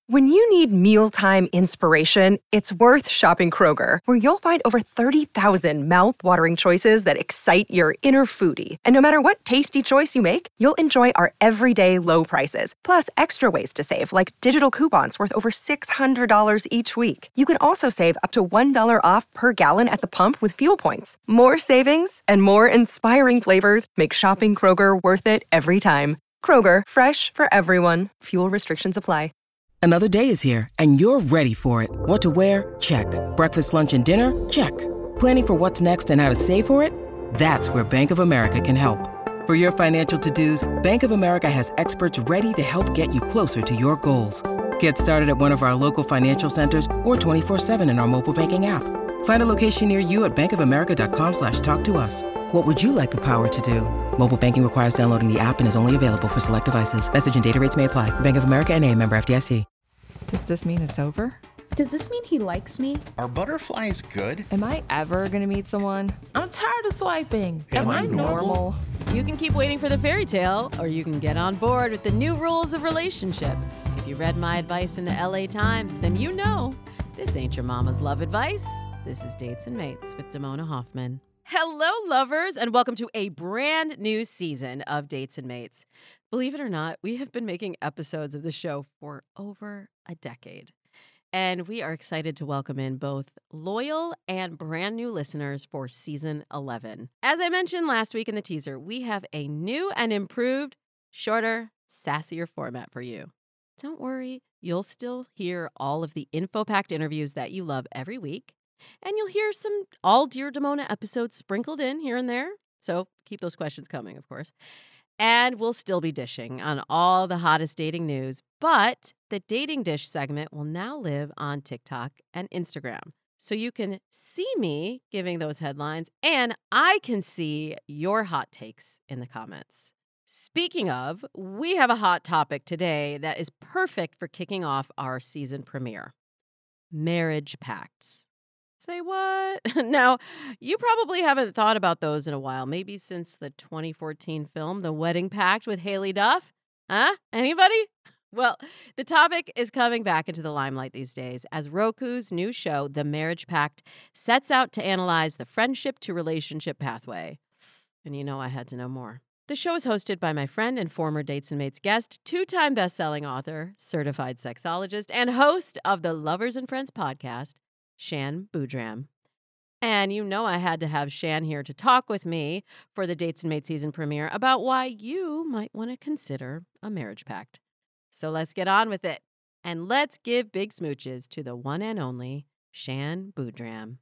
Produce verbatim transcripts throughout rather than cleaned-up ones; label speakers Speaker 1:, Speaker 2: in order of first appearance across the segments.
Speaker 1: When you need mealtime inspiration, it's worth shopping Kroger, where you'll find over thirty thousand mouth-watering choices that excite your inner foodie. And no matter what tasty choice you make, you'll enjoy our everyday low prices, plus extra ways to save, like digital coupons worth over six hundred dollars each week. You can also save up to one dollar off per gallon at the pump with fuel points. More savings and more inspiring flavors make shopping Kroger worth it every time. Kroger, fresh for everyone. Fuel restrictions apply.
Speaker 2: Another day is here, and you're ready for it. What to wear? Check. Breakfast, lunch, and dinner? Check. Planning for what's next and how to save for it? That's where Bank of America can help. For your financial to-dos, Bank of America has experts ready to help get you closer to your goals. Get started at one of our local financial centers or twenty-four seven in our mobile banking app. Find a location near you at bankofamerica.com slash talk to us. What would you like the power to do? Mobile banking requires downloading the app and is only available for select devices. Message and data rates may apply. Bank of America N A, member F D I C.
Speaker 3: Does this mean it's over?
Speaker 4: Does this mean he likes me?
Speaker 5: Are butterflies good?
Speaker 3: Am I ever gonna meet someone?
Speaker 6: I'm tired of swiping.
Speaker 5: Am, Am I normal?
Speaker 3: normal?
Speaker 7: You can keep waiting for the fairy tale, or you can get on board with the new rules of relationships. If you read my advice in the L A Times, then you know this ain't your mama's love advice. This is Dates and Mates with Damona Hoffman. Hello, lovers, and welcome to a brand new season of Dates and Mates. Believe it or not, we have been making episodes of the show for over a decade. And we are excited to welcome in both loyal and brand new listeners for season eleven. As I mentioned last week in the teaser, we have a new and improved, shorter, sassier format for you. Don't worry, you'll still hear all of the info-packed interviews that you love every week. And you'll hear some all Dear Damona episodes sprinkled in here and there. So keep those questions coming, of course. And we'll still be dishing on all the hottest dating news. But the Dating Dish segment will now live on TikTok and Instagram. So you can see me giving those headlines, and I can see your hot takes in the comments. Speaking of, we have a hot topic today that is perfect for kicking off our season premiere. Marriage pacts. Say what? Now, you probably haven't thought about those in a while, maybe since the twenty fourteen film, The Wedding Pact with Haley Duff. Huh? Anybody? Well, the topic is coming back into the limelight these days as Roku's new show, The Marriage Pact, sets out to analyze the friendship to relationship pathway. And you know I had to know more. The show is hosted by my friend and former Dates and Mates guest, two-time best-selling author, certified sexologist, and host of the Lovers and Friends podcast, Shan Boodram. And you know I had to have Shan here to talk with me for the Dates and Mates season premiere about why you might want to consider a marriage pact. So let's get on with it. And let's give big smooches to the one and only Shan Boodram.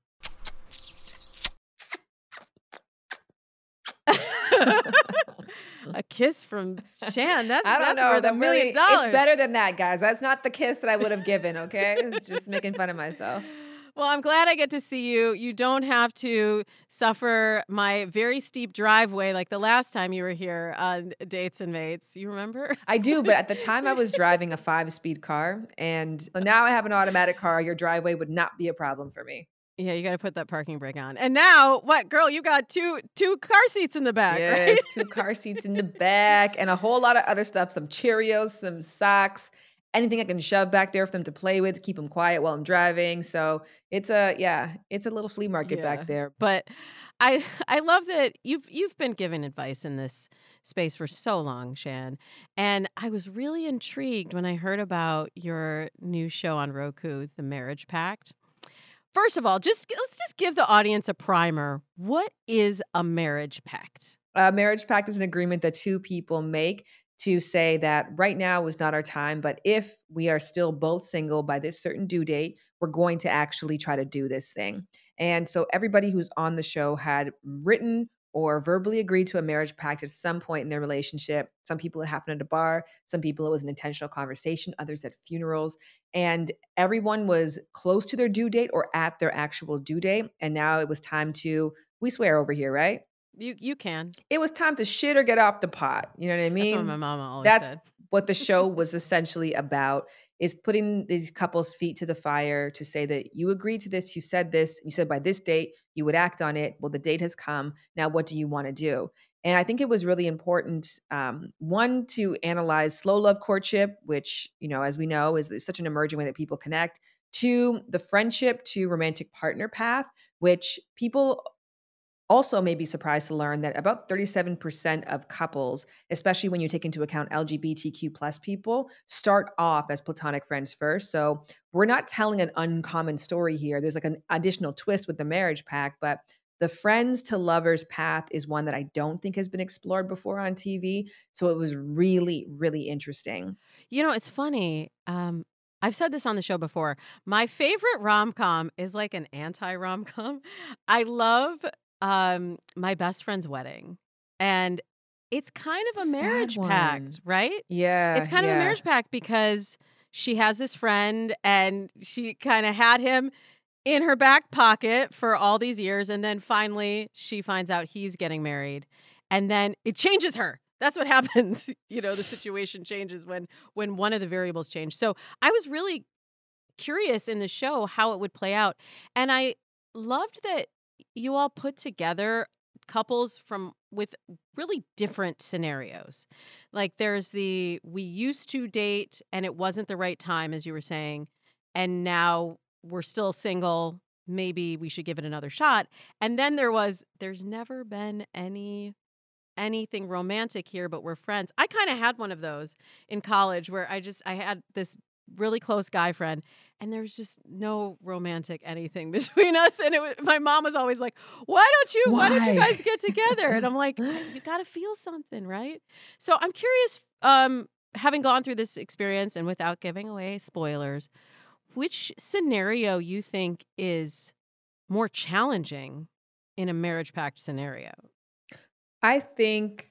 Speaker 7: A kiss from Shan. That's,
Speaker 6: I don't
Speaker 7: that's
Speaker 6: know.
Speaker 7: worth a million
Speaker 6: really,
Speaker 7: dollars.
Speaker 6: It's better than that, guys. That's not the kiss that I would have given, okay? It's just making fun of myself.
Speaker 7: Well, I'm glad I get to see you. You don't have to suffer my very steep driveway like the last time you were here on Dates and Mates. You remember?
Speaker 6: I do, but at the time I was driving a five-speed car, and now I have an automatic car. Your driveway would not be a problem for me.
Speaker 7: Yeah, you got to put that parking brake on. And now, what, girl, you got two two car seats in the back,
Speaker 6: yes,
Speaker 7: right?
Speaker 6: two car seats in the back and a whole lot of other stuff, some Cheerios, some socks, anything I can shove back there for them to play with, keep them quiet while I'm driving. So it's a, yeah, it's a little flea market
Speaker 7: Yeah.
Speaker 6: back there.
Speaker 7: But I I love that you've you've been giving advice in this space for so long, Shan. And I was really intrigued when I heard about your new show on Roku, The Marriage Pact. First of all, just let's just give the audience a primer. What is a marriage pact?
Speaker 6: A marriage pact is an agreement that two people make to say that right now is not our time, but if we are still both single by this certain due date, we're going to actually try to do this thing. And so everybody who's on the show had written or verbally agreed to a marriage pact at some point in their relationship. Some people it happened at a bar. Some people it was an intentional conversation, others at funerals. And everyone was close to their due date or at their actual due date. And now it was time to, we swear over here, right?
Speaker 7: You you can.
Speaker 6: It was time to shit or get off the pot. You know what I mean?
Speaker 7: That's what my mama always
Speaker 6: That's
Speaker 7: said.
Speaker 6: what the show was essentially about, is putting these couples' feet to the fire to say that you agreed to this, you said this, you said by this date you would act on it. Well, the date has come. Now, what do you want to do? And I think it was really important, um, one, to analyze slow love courtship, which, you know, as we know, is, is such an emerging way that people connect. Two, the friendship to romantic partner path, which people also may be surprised to learn that about thirty-seven percent of couples, especially when you take into account L G B T Q plus people, start off as platonic friends first. So we're not telling an uncommon story here. There's like an additional twist with the marriage pact, but the friends to lovers path is one that I don't think has been explored before on T V. So it was really, really interesting.
Speaker 7: You know, it's funny. Um, I've said this on the show before. My favorite rom-com is like an anti-rom-com. I love um, My Best Friend's Wedding. And it's kind of a
Speaker 6: It's a sad
Speaker 7: marriage
Speaker 6: one.
Speaker 7: pact, right?
Speaker 6: Yeah.
Speaker 7: It's kind of a
Speaker 6: yeah.
Speaker 7: marriage pact because she has this friend and she kind of had him in her back pocket for all these years. And then finally she finds out he's getting married. And then it changes her. That's what happens. You know, the situation changes when when one of the variables change. So I was really curious in the show how it would play out. And I loved that you all put together couples from with really different scenarios. Like there's the we used to date and it wasn't the right time, as you were saying, and now we're still single. Maybe we should give it another shot. And then there was there's never been any anything romantic here, but we're friends. I kind of had one of those in college where I just I had this really close guy friend and there was just no romantic anything between us, and it was, my mom was always like, why don't you why, why don't you guys get together? And I'm like, you got to feel something, right? So I'm curious, um having gone through this experience and without giving away spoilers, which scenario you think is more challenging in a marriage pact scenario?
Speaker 6: I think,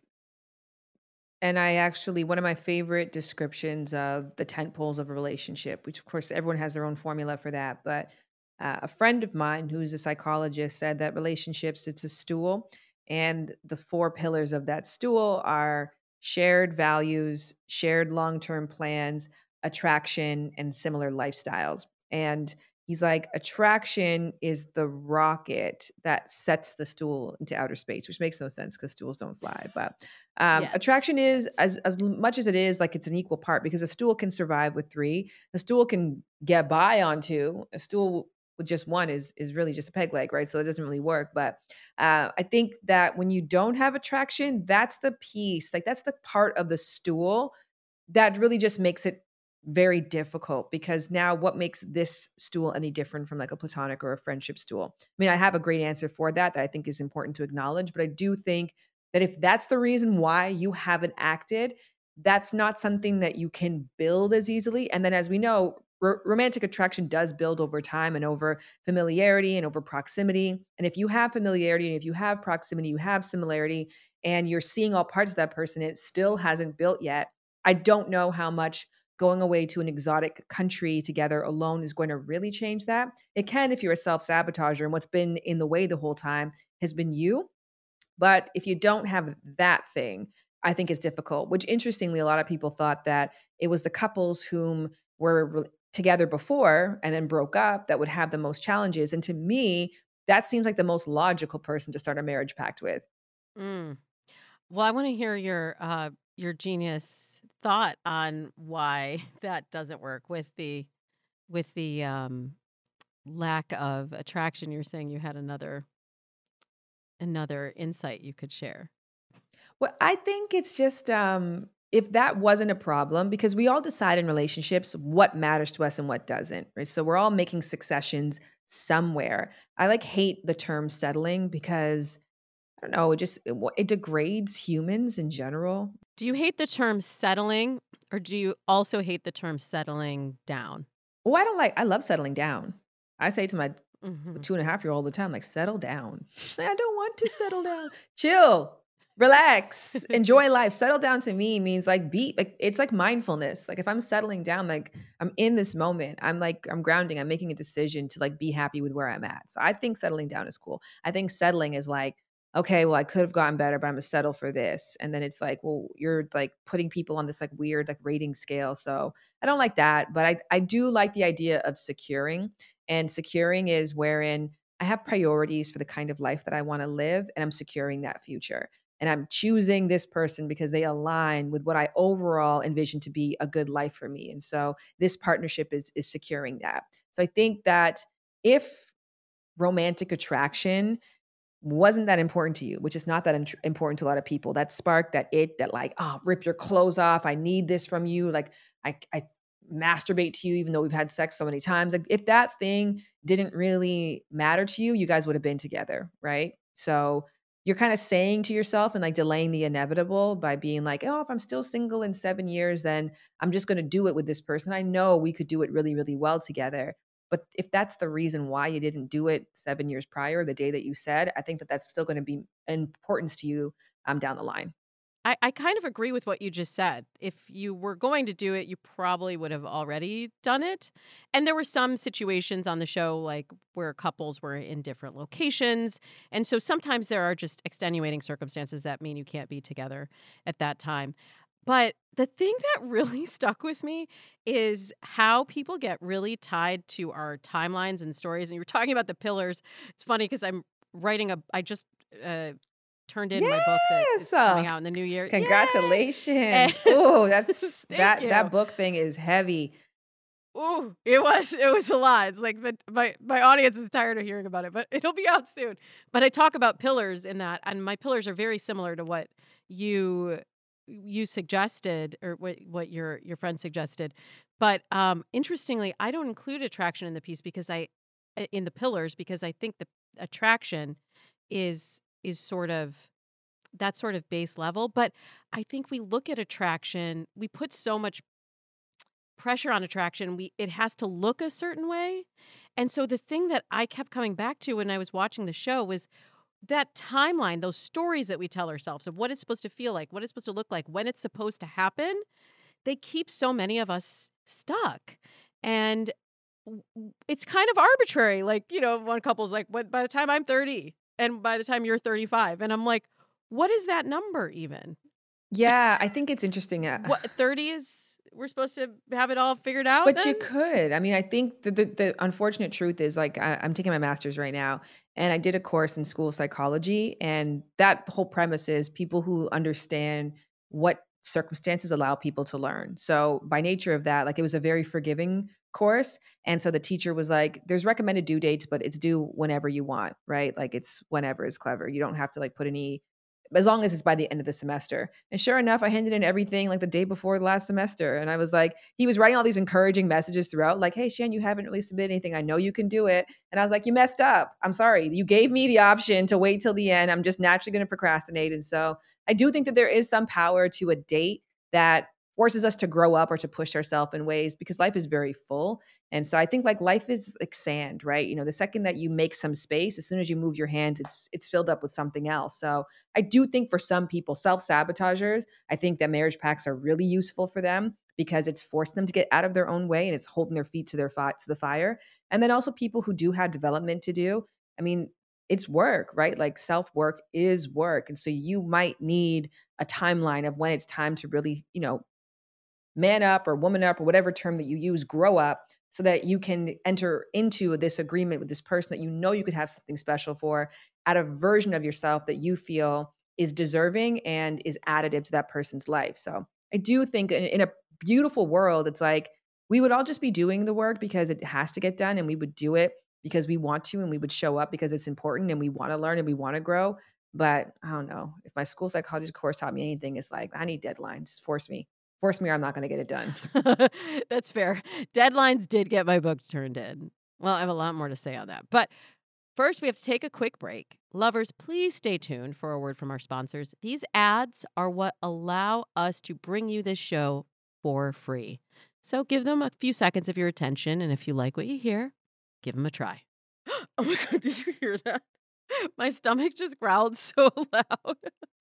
Speaker 6: and I actually, one of my favorite descriptions of the tent poles of a relationship, which of course everyone has their own formula for that, but uh, a friend of mine who's a psychologist said that relationships, it's a stool, and the four pillars of that stool are shared values, shared long-term plans, attraction, and similar lifestyles. And he's like, attraction is the rocket that sets the stool into outer space, which makes no sense because stools don't fly. But um,
Speaker 7: Yes.
Speaker 6: attraction is as as much as it is like it's an equal part, because a stool can survive with three. A stool can get by on two. A stool with just one is is really just a peg leg, right? So it doesn't really work. But uh, I think that when you don't have attraction, that's the piece, like that's the part of the stool that really just makes it very difficult, because now what makes this stool any different from like a platonic or a friendship stool? I mean, I have a great answer for that that I think is important to acknowledge, but I do think that if that's the reason why you haven't acted, that's not something that you can build as easily. And then, as we know, r- romantic attraction does build over time and over familiarity and over proximity. And if you have familiarity and if you have proximity, you have similarity, and you're seeing all parts of that person, and it still hasn't built yet, I don't know how much going away to an exotic country together alone is going to really change that. It can if you're a self-sabotager, and what's been in the way the whole time has been you. But if you don't have that thing, I think it's difficult, which interestingly, a lot of people thought that it was the couples whom were re- together before and then broke up that would have the most challenges. And to me, that seems like the most logical person to start a marriage pact with.
Speaker 7: Mm. Well, I want to hear your uh, your genius thought on why that doesn't work with the with the um, lack of attraction. You're saying you had another another insight you could share.
Speaker 6: Well, I think it's just um, if that wasn't a problem, because we all decide in relationships what matters to us and what doesn't, right? So we're all making successions somewhere. I like hate the term settling because I don't know, it just it, it degrades humans in general.
Speaker 7: Do you hate the term settling, or do you also hate the term settling down?
Speaker 6: Oh, I don't like. I love settling down. I say to my
Speaker 7: Mhm.
Speaker 6: two and a half year old all the time, like, settle down. She's like, I don't want to settle down. Chill, relax, enjoy life. Settle down to me means like be like it's like mindfulness. Like if I'm settling down, like I'm in this moment. I'm like I'm grounding. I'm making a decision to like be happy with where I'm at. So I think settling down is cool. I think settling is like, okay, well, I could have gotten better, but I'm gonna settle for this. And then it's like, well, you're like putting people on this like weird like rating scale. So I don't like that. But I I do like the idea of securing. And securing is wherein I have priorities for the kind of life that I want to live, and I'm securing that future. and I'm choosing this person because they align with what I overall envision to be a good life for me. And so this partnership is is securing that. So I think that if romantic attraction wasn't that important to you, which is not that int- important to a lot of people, that spark, that it, that like, oh, rip your clothes off. I need this from you. Like I, I masturbate to you, even though we've had sex so many times. Like if that thing didn't really matter to you, you guys would have been together, right? So you're kind of saying to yourself and like delaying the inevitable by being like, oh, if I'm still single in seven years, then I'm just going to do it with this person. I know we could do it really, really well together. But if that's the reason why you didn't do it seven years prior, the day that you said, I think that that's still going to be importance to you um, down the line.
Speaker 7: I, I kind of agree with what you just said. If you were going to do it, you probably would have already done it. And there were some situations on the show like where couples were in different locations. And so sometimes there are just extenuating circumstances that mean you can't be together at that time. But the thing that really stuck with me is how people get really tied to our timelines and stories. And you were talking about the pillars. It's funny because I'm writing a, I just uh, turned in my book that is
Speaker 6: Yes.
Speaker 7: coming out in the new year. Yay!
Speaker 6: Congratulations. Oh, that's
Speaker 7: Thank
Speaker 6: that
Speaker 7: you.
Speaker 6: that book thing is heavy.
Speaker 7: Ooh, it was it was a lot. It's like but my my audience is tired of hearing about it, but it'll be out soon. But I talk about pillars in that, and my pillars are very similar to what you you suggested or what what your your friend suggested. But um, interestingly, I don't include attraction in the piece because I in the pillars because I think the attraction is is sort of that sort of base level. But I think we look at attraction, we put so much pressure on attraction. We it has to look a certain way. And so the thing that I kept coming back to when I was watching the show was that timeline, those stories that we tell ourselves of what it's supposed to feel like, what it's supposed to look like, when it's supposed to happen, they keep so many of us stuck. And w- w- it's kind of arbitrary. Like, you know, one couple's like, "What? By the time I'm thirty and by the time you're thirty-five." And I'm like, what is that number even?
Speaker 6: Yeah, I think it's interesting. uh,
Speaker 7: What, thirty is, we're supposed to have it all figured out
Speaker 6: But you
Speaker 7: then?
Speaker 6: could. I mean, I think the the, the unfortunate truth is like I, I'm taking my master's right now, and I did a course in school psychology, and that whole premise is people who understand what circumstances allow people to learn. So by nature of that, like it was a very forgiving course, and so the teacher was like, "There's recommended due dates, but it's due whenever you want, right? Like it's whenever is clever. You don't have to like put any." As long as it's by the end of the semester. And sure enough, I handed in everything like the day before the last semester. And I was like, he was writing all these encouraging messages throughout, like, hey, Shan, you haven't really submitted anything. I know you can do it. And I was like, you messed up. I'm sorry. You gave me the option to wait till the end. I'm just naturally going to procrastinate. And so I do think that there is some power to a date that forces us to grow up or to push ourselves in ways because life is very full. And so I think like life is like sand, right? You know, the second that you make some space, as soon as you move your hands, it's it's filled up with something else. So I do think for some people, self-sabotagers, I think that marriage pacts are really useful for them because it's forced them to get out of their own way and it's holding their feet to their fi- to the fire. And then also people who do have development to do. I mean, it's work, right? Like self-work is work. And so you might need a timeline of when it's time to really, you know, man up or woman up or whatever term that you use, grow up so that you can enter into this agreement with this person that you know you could have something special for at a version of yourself that you feel is deserving and is additive to that person's life. So I do think in, in a beautiful world, it's like we would all just be doing the work because it has to get done and we would do it because we want to and we would show up because it's important and we want to learn and we want to grow. But I don't know. If my school psychology course taught me anything, it's like, I need deadlines. Force me. Force me or I'm not going to get it done.
Speaker 7: That's fair. Deadlines did get my book turned in. Well, I have a lot more to say on that. But first, we have to take a quick break. Lovers, please stay tuned for a word from our sponsors. These ads are what allow us to bring you this show for free. So give them a few seconds of your attention. And if you like what you hear, give them a try. Oh my God, did you hear that? My stomach just growled so loud.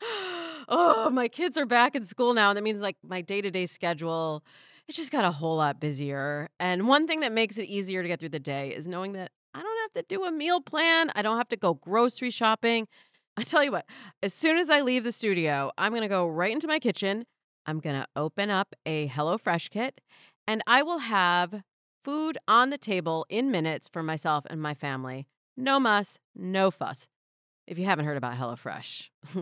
Speaker 7: Oh, my kids are back in school now. That means like my day-to-day schedule, it just got a whole lot busier. And one thing that makes it easier to get through the day is knowing that I don't have to do a meal plan. I don't have to go grocery shopping. I tell you what, as soon as I leave the studio, I'm going to go right into my kitchen. I'm going to open up a HelloFresh kit, and I will have food on the table in minutes for myself and my family. No muss, no fuss. If you haven't heard about HelloFresh,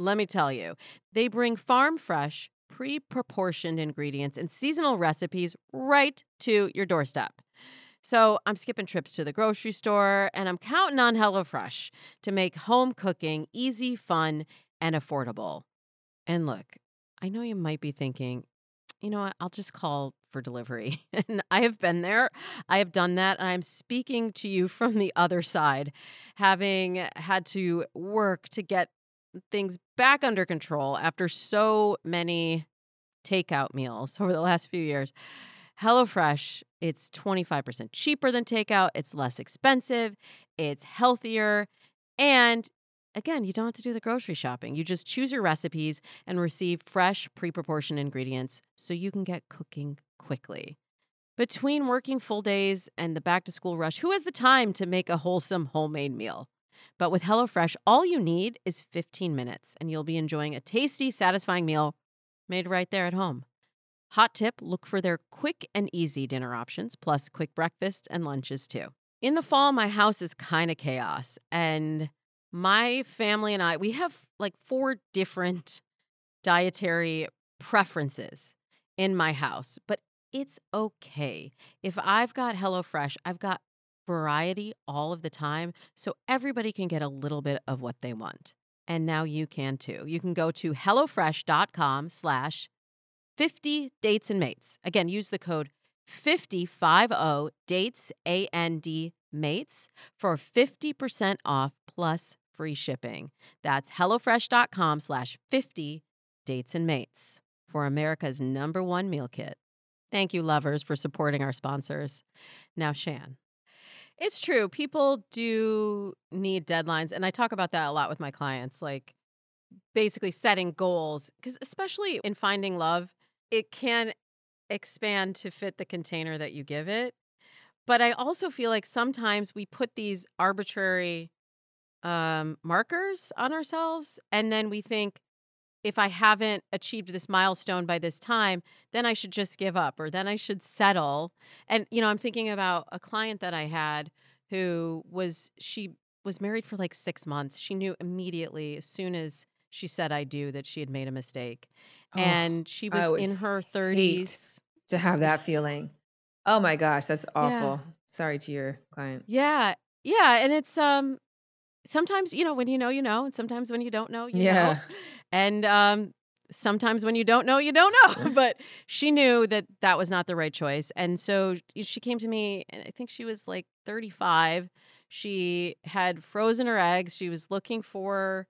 Speaker 7: Let me tell you, they bring farm fresh, pre-proportioned ingredients and seasonal recipes right to your doorstep. So I'm skipping trips to the grocery store, and I'm counting on HelloFresh to make home cooking easy, fun, and affordable. And look, I know you might be thinking, you know what, I'll just call for delivery. And I have been there. I have done that. And I'm speaking to you from the other side, having had to work to get things back under control after so many takeout meals over the last few years. HelloFresh, it's twenty-five percent cheaper than takeout. It's less expensive. It's healthier. And again, you don't have to do the grocery shopping. You just choose your recipes and receive fresh, pre-proportioned ingredients so you can get cooking quickly. Between working full days and the back-to-school rush, who has the time to make a wholesome homemade meal? But with HelloFresh, all you need is fifteen minutes, and you'll be enjoying a tasty, satisfying meal made right there at home. Hot tip, look for their quick and easy dinner options, plus quick breakfast and lunches too. In the fall, my house is kind of chaos, and my family and I, we have like four different dietary preferences in my house, but it's okay. If I've got HelloFresh, I've got variety all of the time, so everybody can get a little bit of what they want. And now you can too. You can go to HelloFresh.com slash 50 dates and mates. Again, use the code fifty, five oh, dates, A N D, mates for fifty percent off plus free shipping. That's HelloFresh.com slash 50 dates and mates for America's number one meal kit. Thank you, lovers, for supporting our sponsors. Now, Shan. It's true. People do need deadlines. And I talk about that a lot with my clients, like basically setting goals, because especially in finding love, it can expand to fit the container that you give it. But I also feel like sometimes we put these arbitrary um, markers on ourselves, and then we think, if I haven't achieved this milestone by this time, then I should just give up, or then I should settle. And, you know, I'm thinking about a client that I had who was, she was married for like six months. She knew immediately, as soon as she said I do, that she had made a mistake.
Speaker 6: Oh,
Speaker 7: and she
Speaker 6: I
Speaker 7: was
Speaker 6: would
Speaker 7: in her thirties.
Speaker 6: to have that feeling. Oh my gosh, that's awful.
Speaker 7: Yeah.
Speaker 6: Sorry to your client.
Speaker 7: Yeah. Yeah. And it's, um, sometimes, you know, when you know, you know, and sometimes when you don't know, you
Speaker 6: Yeah.
Speaker 7: know. And um, sometimes when you don't know, you don't know. But she knew that that was not the right choice. And so she came to me, and I think she was like thirty-five. She had frozen her eggs. She was looking for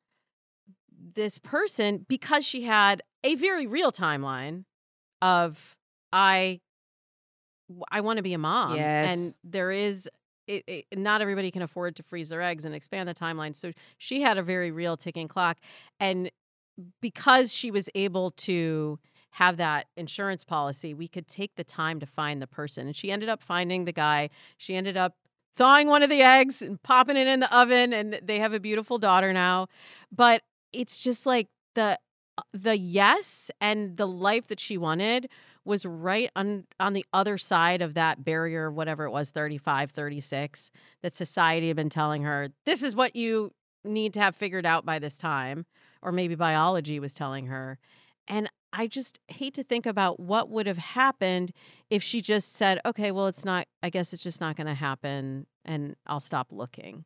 Speaker 7: this person because she had a very real timeline of, I, I want to be a mom.
Speaker 6: Yes.
Speaker 7: And there is, It, it, not everybody can afford to freeze their eggs and expand the timeline. So she had a very real ticking clock. And because she was able to have that insurance policy, we could take the time to find the person. And she ended up finding the guy. She ended up thawing one of the eggs and popping it in the oven. And they have a beautiful daughter now. But it's just like the the yes and the life that she wanted was right on, on the other side of that barrier, whatever it was, thirty-five, thirty-six, that society had been telling her, this is what you need to have figured out by this time, or maybe biology was telling her. And I just hate to think about what would have happened if she just said, okay, well, it's not, I guess it's just not going to happen, and I'll stop looking.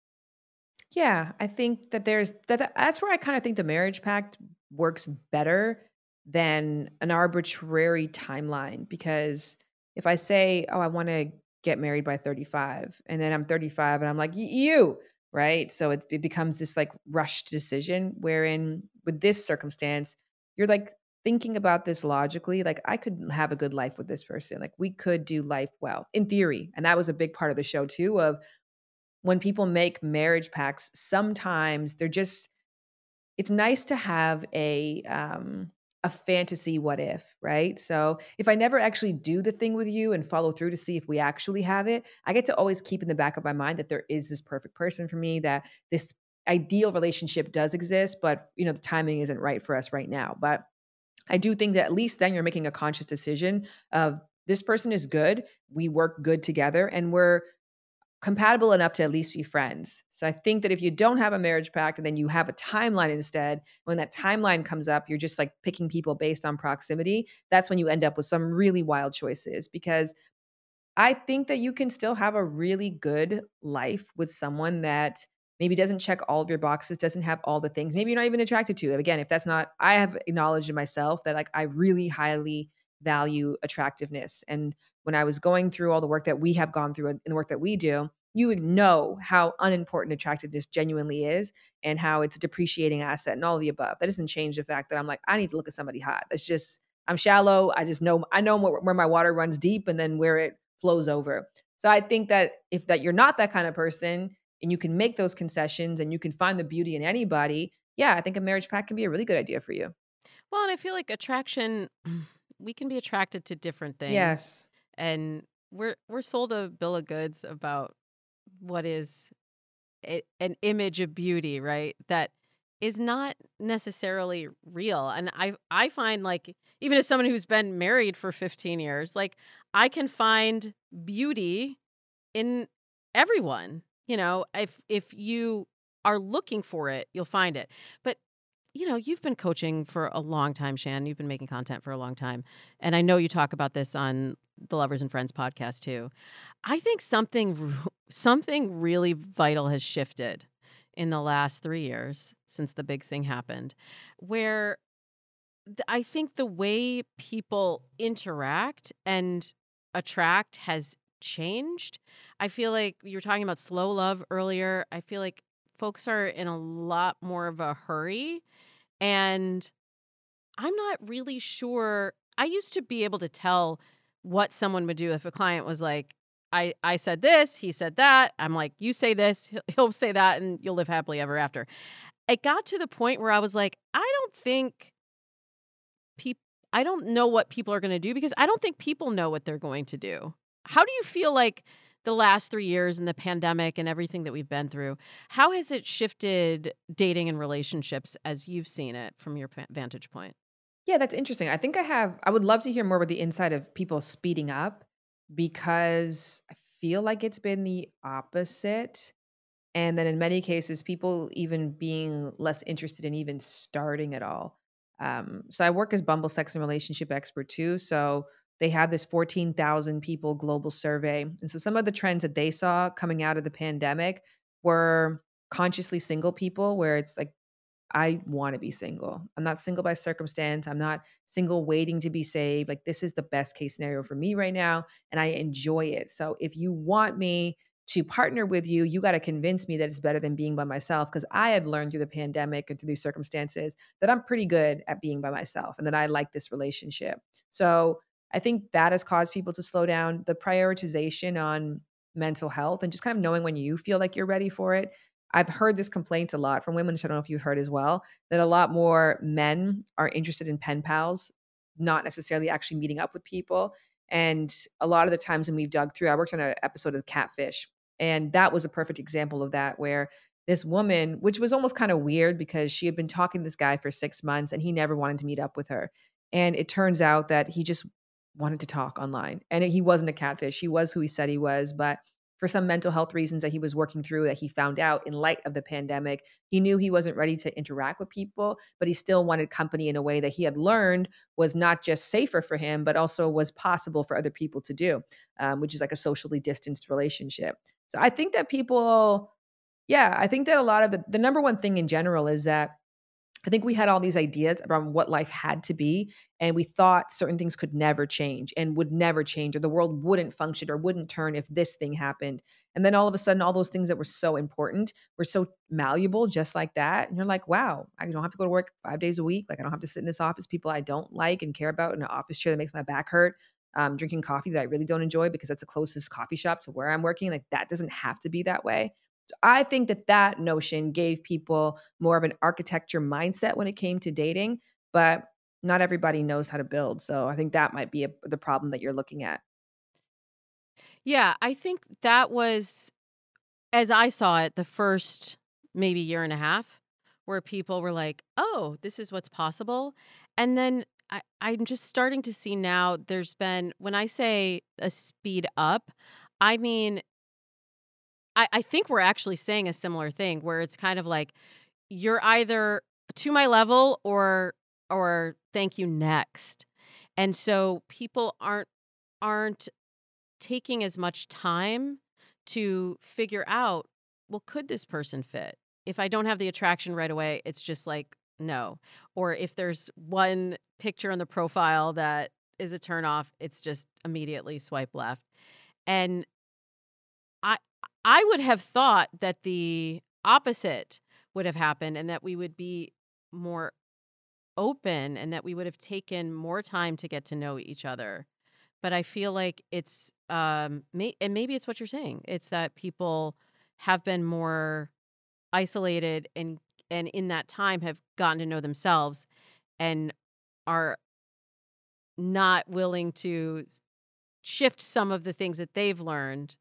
Speaker 6: Yeah, I think that there's that. That's where I kind of think the marriage pact works better than an arbitrary timeline. Because if I say, oh, I want to get married by thirty-five, and then I'm thirty-five and I'm like, you, right? So it, it becomes this like rushed decision, wherein with this circumstance, you're like thinking about this logically. Like, I could have a good life with this person. Like, we could do life well in theory. And that was a big part of the show too, of when people make marriage pacts, sometimes they're just, it's nice to have a, um, a fantasy what if, right? So if I never actually do the thing with you and follow through to see if we actually have it, I get to always keep in the back of my mind that there is this perfect person for me, that this ideal relationship does exist, but you know, the timing isn't right for us right now. But I do think that at least then you're making a conscious decision of, this person is good, we work good together, and we're compatible enough to at least be friends. So I think that if you don't have a marriage pact and then you have a timeline instead, when that timeline comes up, you're just like picking people based on proximity. That's when you end up with some really wild choices, because I think that you can still have a really good life with someone that maybe doesn't check all of your boxes, doesn't have all the things. Maybe you're not even attracted to. Again, if that's not, I have acknowledged in myself that like I really highly value attractiveness. And when I was going through all the work that we have gone through and the work that we do, you would know how unimportant attractiveness genuinely is and how it's a depreciating asset and all of the above. That doesn't change the fact that I'm like, I need to look at somebody hot. That's just, I'm shallow. I just know, I know where, where my water runs deep and then where it flows over. So I think that if that you're not that kind of person and you can make those concessions and you can find the beauty in anybody, yeah, I think a marriage pact can be a really good idea for you.
Speaker 7: Well, and I feel like attraction, we can be attracted to different things.
Speaker 6: Yes.
Speaker 7: And we're we're sold a bill of goods about what is a, an image of beauty, right? That is not necessarily real. And I I find like, even as someone who's been married for fifteen years, like I can find beauty in everyone. You know, if if you are looking for it, you'll find it. But you know, you've been coaching for a long time, Shan. You've been making content for a long time. And I know you talk about this on the Lovers and Friends podcast too. I think something something really vital has shifted in the last three years since the big thing happened, where th- I think the way people interact and attract has changed. I feel like you were talking about slow love earlier. I feel like folks are in a lot more of a hurry, and I'm not really sure. I used to be able to tell what someone would do if a client was like, I, I said this, he said that. I'm like, you say this, he'll, he'll say that, and you'll live happily ever after. It got to the point where I was like, I don't think people, I don't know what people are going to do, because I don't think people know what they're going to do. How do you feel like the last three years and the pandemic and everything that we've been through, how has it shifted dating and relationships as you've seen it from your vantage point?
Speaker 6: Yeah, that's interesting. I think I have, I would love to hear more about the inside of people speeding up, because I feel like it's been the opposite. And then in many cases, people even being less interested in even starting at all. Um, so I work as Bumble sex and relationship expert too. So they have this fourteen thousand people global survey. And so some of the trends that they saw coming out of the pandemic were consciously single people, where it's like, I want to be single. I'm not single by circumstance. I'm not single waiting to be saved. Like, this is the best case scenario for me right now, and I enjoy it. So if you want me to partner with you, you got to convince me that it's better than being by myself, because I have learned through the pandemic and through these circumstances that I'm pretty good at being by myself and that I like this relationship. So I think that has caused people to slow down. The prioritization on mental health and just kind of knowing when you feel like you're ready for it. I've heard this complaint a lot from women, which I don't know if you've heard as well, that a lot more men are interested in pen pals, not necessarily actually meeting up with people. And a lot of the times when we've dug through, I worked on an episode of Catfish, and that was a perfect example of that, where this woman, which was almost kind of weird because she had been talking to this guy for six months and he never wanted to meet up with her. And it turns out that he just wanted to talk online, and he wasn't a catfish. He was who he said he was, but for some mental health reasons that he was working through, that he found out in light of the pandemic, he knew he wasn't ready to interact with people, but he still wanted company in a way that he had learned was not just safer for him, but also was possible for other people to do, um, which is like a socially distanced relationship. So I think that people, yeah, I think that a lot of the, the number one thing in general is that I think we had all these ideas around what life had to be, and we thought certain things could never change and would never change, or the world wouldn't function or wouldn't turn if this thing happened. And then all of a sudden, all those things that were so important were so malleable, just like that. And you're like, wow, I don't have to go to work five days a week. Like, I don't have to sit in this office, people I don't like and care about, in an office chair that makes my back hurt, um, drinking coffee that I really don't enjoy because that's the closest coffee shop to where I'm working. Like, that doesn't have to be that way. So I think that that notion gave people more of an architecture mindset when it came to dating, but not everybody knows how to build. So I think that might be a, the problem that you're looking at.
Speaker 7: Yeah, I think that was, as I saw it, the first maybe year and a half, where people were like, oh, this is what's possible. And then I, I'm just starting to see now there's been, when I say a speed up, I mean I, I think we're actually saying a similar thing where it's kind of like you're either to my level or or thank you next. And so people aren't aren't taking as much time to figure out, well, could this person fit? If I don't have the attraction right away, it's just like, no. Or if there's one picture in the profile that is a turnoff, it's just immediately swipe left. And I I would have thought that the opposite would have happened and that we would be more open and that we would have taken more time to get to know each other. But I feel like it's, um, may- and maybe it's what you're saying. It's that people have been more isolated and and in that time have gotten to know themselves and are not willing to s- shift some of the things that they've learned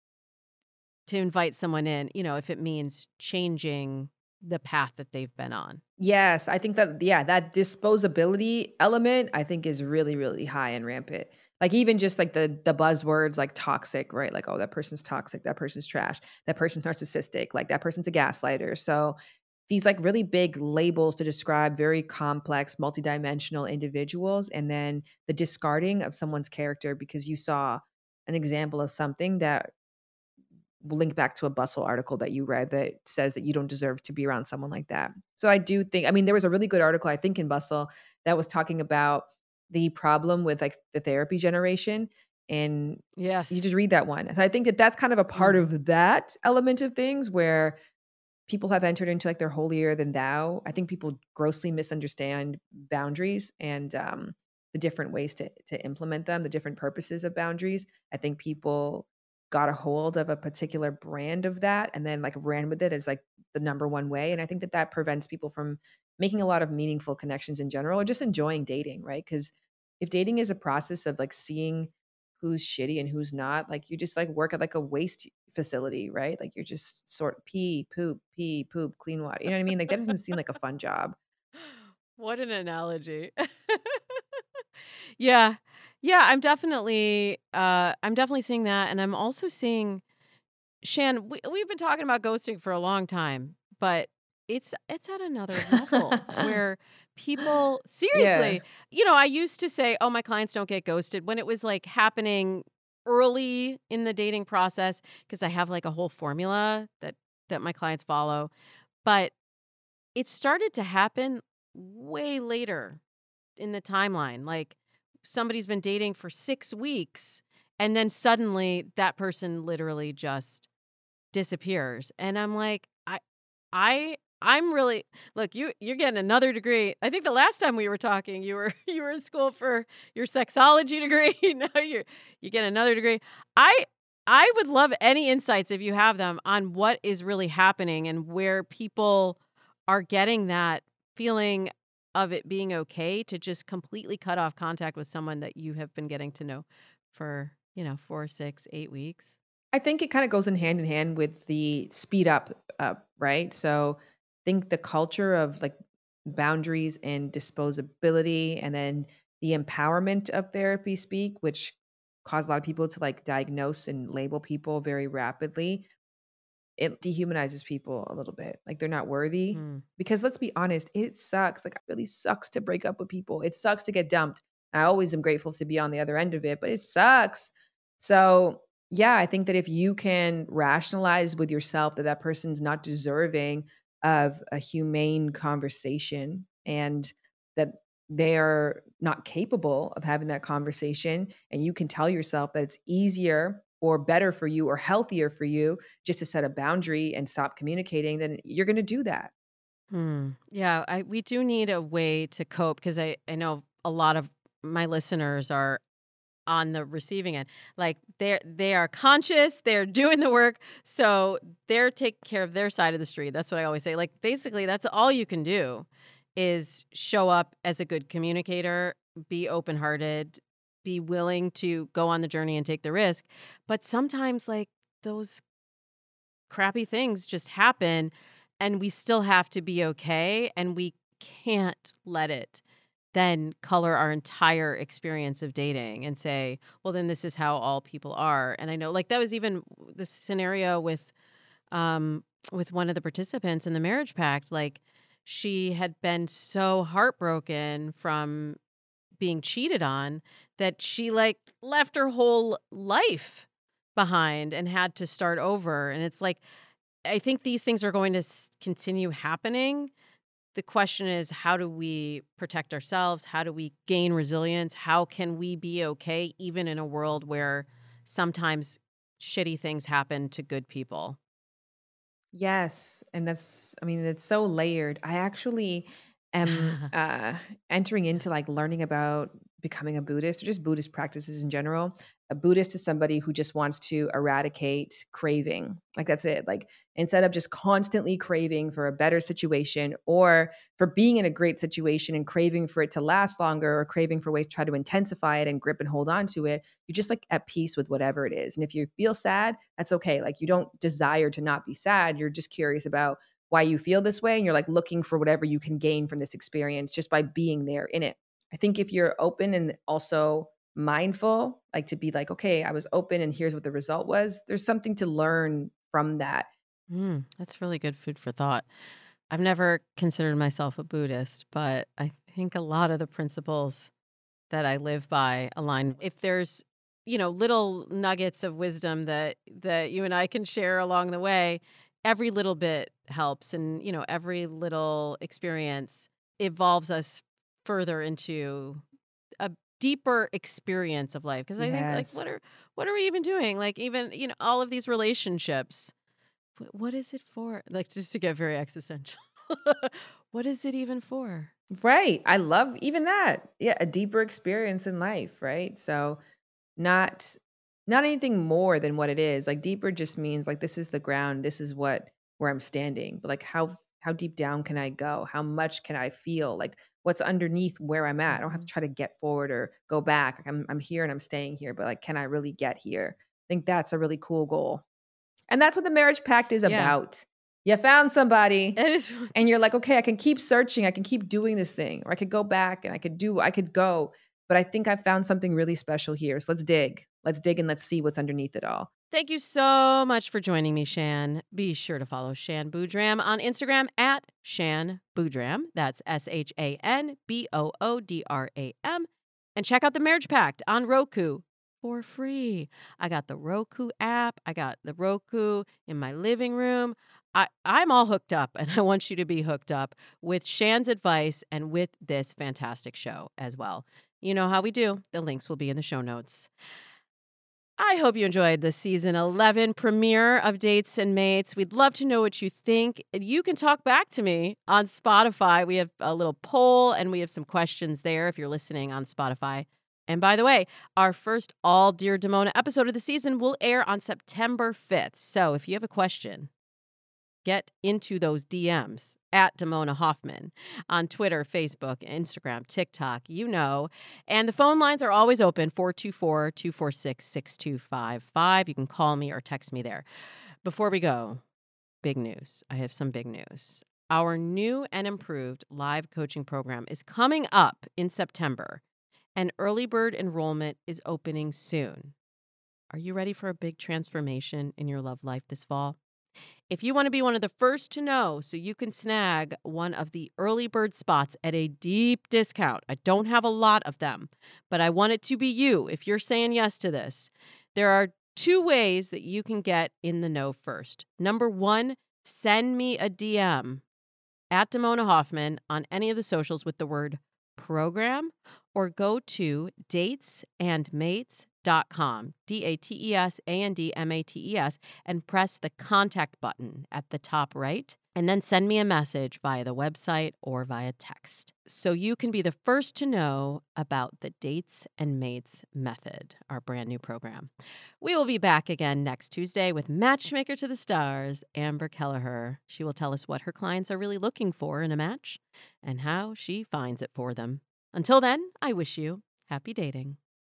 Speaker 7: to invite someone in, you know, if it means changing the path that they've been on.
Speaker 6: Yes, I think that yeah, that disposability element I think is really, really high and rampant. Like even just like the the buzzwords like toxic, right? Like, oh, that person's toxic, that person's trash, that person's narcissistic, like that person's a gaslighter. So these like really big labels to describe very complex, multidimensional individuals, and then the discarding of someone's character because you saw an example of something that will link back to a Bustle article that you read that says that you don't deserve to be around someone like that. So I do think, I mean, there was a really good article, I think, in Bustle that was talking about the problem with like the therapy generation. And
Speaker 7: Yes.
Speaker 6: you just read that one. So I think that that's kind of a part
Speaker 7: Mm.
Speaker 6: of that element of things where people have entered into like their holier than thou. I think people grossly misunderstand boundaries and um, the different ways to to implement them, the different purposes of boundaries. I think people got a hold of a particular brand of that and then like ran with it as like the number one way. And I think that that prevents people from making a lot of meaningful connections in general or just enjoying dating, right? Because if dating is a process of like seeing who's shitty and who's not, like you just like work at like a waste facility, right? Like you're just sort of pee, poop, pee, poop, clean water. You know what I mean? Like that doesn't seem like a fun job.
Speaker 7: What an analogy. Yeah. Yeah, I'm definitely uh I'm definitely seeing that and I'm also seeing Shan, we, we've been talking about ghosting for a long time, but it's it's at another level where people
Speaker 6: Yeah.
Speaker 7: seriously, you know, I used to say, "Oh, my clients don't get ghosted" when it was like happening early in the dating process because I have like a whole formula that that my clients follow. But it started to happen way later in the timeline. Like somebody's been dating for six weeks and then suddenly that person literally just disappears. And I'm like, I I I'm really look, you you're getting another degree. I think the last time we were talking, you were you were in school for your sexology degree. Now you're you get another degree. I I would love any insights if you have them on what is really happening and where people are getting that feeling of it being okay to just completely cut off contact with someone that you have been getting to know for, you know, four, six, eight weeks.
Speaker 6: I think it kind of goes in hand in hand with the speed up, uh, right? So I think the culture of like boundaries and disposability and then the empowerment of therapy speak, which caused a lot of people to like diagnose and label people very rapidly. It dehumanizes people a little bit. Like they're not worthy.
Speaker 7: Hmm.
Speaker 6: Because let's be honest, it sucks. Like it really sucks to break up with people. It sucks to get dumped. I always am grateful to be on the other end of it, but it sucks. So, yeah, I think that if you can rationalize with yourself that that person's not deserving of a humane conversation and that they are not capable of having that conversation, and you can tell yourself that it's easier or better for you or healthier for you just to set a boundary and stop communicating, then you're going to do that.
Speaker 7: Hmm. Yeah, I we do need a way to cope because I I know a lot of my listeners are on the receiving end. Like they're they are conscious, they're doing the work, so they're taking care of their side of the street. That's what I always say. Like basically, that's all you can do is show up as a good communicator, be open hearted, be willing to go on the journey and take the risk. But sometimes, like those crappy things just happen and we still have to be okay and we can't let it then color our entire experience of dating and say, well, then this is how all people are. And I know like that was even the scenario with um, with one of the participants in the marriage pact. Like, she had been so heartbroken from being cheated on that she like left her whole life behind and had to start over. And it's like, I think these things are going to s- continue happening. The question is, how do we protect ourselves? How do we gain resilience? How can we be okay even in a world where sometimes shitty things happen to good people?
Speaker 6: Yes, and that's I mean, it's so layered. I actually am uh entering into like learning about becoming a Buddhist or just Buddhist practices in general. A Buddhist is somebody who just wants to eradicate craving. Like that's it. Like instead of just constantly craving for a better situation or for being in a great situation and craving for it to last longer or craving for ways to try to intensify it and grip and hold on to it, you're just like at peace with whatever it is. And if you feel sad, that's okay. Like you don't desire to not be sad. You're just curious about why you feel this way. And you're like looking for whatever you can gain from this experience just by being there in it. I think if you're open and also mindful, like to be like, okay, I was open and here's what the result was, there's something to learn from that.
Speaker 7: Mm, that's really good food for thought. I've never considered myself a Buddhist, but I think a lot of the principles that I live by align. If there's, you know, little nuggets of wisdom that that you and I can share along the way, every little bit helps, and you know, every little experience evolves us further into a deeper experience of life. Because I think, like, what
Speaker 6: Yes.
Speaker 7: are what are we even doing? Like, even you know, all of these relationships. wh- What is it for? Like, just to get very existential. What is it even for?
Speaker 6: Right. I love even that. Yeah, a deeper experience in life, right? So not not anything more than what it is. Like deeper just means like this is the ground, this is what where I'm standing. But like how how deep down can I go? How much can I feel? Like what's underneath where I'm at? I don't have to
Speaker 7: Mhm.
Speaker 6: try to get forward or go back. Like I'm I'm here and I'm staying here, but like can I really get here? I think that's a really cool goal. And that's what the marriage pact is
Speaker 7: Yeah,
Speaker 6: about. You found somebody
Speaker 7: it is.
Speaker 6: and you're like, okay, I can keep searching, I can keep doing this thing, or I could go back and I could do, I could go, but I think I found something really special here. So let's dig. Let's dig and let's see what's underneath it all.
Speaker 7: Thank you so much for joining me, Shan. Be sure to follow Shan Boodram on Instagram at Shan Boodram. That's S H A N B O O D R A M. And check out the Marriage Pact on Roku for free. I got the Roku app. I got the Roku in my living room. I, I'm all hooked up, and I want you to be hooked up with Shan's advice and with this fantastic show as well. You know how we do. The links will be in the show notes. I hope you enjoyed the season eleven premiere of Dates and Mates. We'd love to know what you think. You can talk back to me on Spotify. We have a little poll and we have some questions there if you're listening on Spotify. And by the way, our first All Dear Damona episode of the season will air on September fifth. So if you have a question, get into those D Ms at Damona Hoffman on Twitter, Facebook, Instagram, TikTok, you know. And the phone lines are always open, four two four, two four six, six two five five. You can call me or text me there. Before we go, big news. I have some big news. Our new and improved live coaching program is coming up in September, and early bird enrollment is opening soon. Are you ready for a big transformation in your love life this fall? If you want to be one of the first to know so you can snag one of the early bird spots at a deep discount, I don't have a lot of them, but I want it to be you if you're saying yes to this. There are two ways that you can get in the know first. Number one, send me a D M at Damona Hoffman on any of the socials with the word program, or go to dates and mates dot com, D A T E S A N D M A T E S, and press the contact button at the top right, and then send me a message via the website or via text so you can be the first to know about the Dates and Mates method, our brand new program. We will be back again next Tuesday with Matchmaker to the Stars, Amber Kelleher. She will tell us what her clients are really looking for in a match and how she finds it for them. Until then, I wish you happy dating.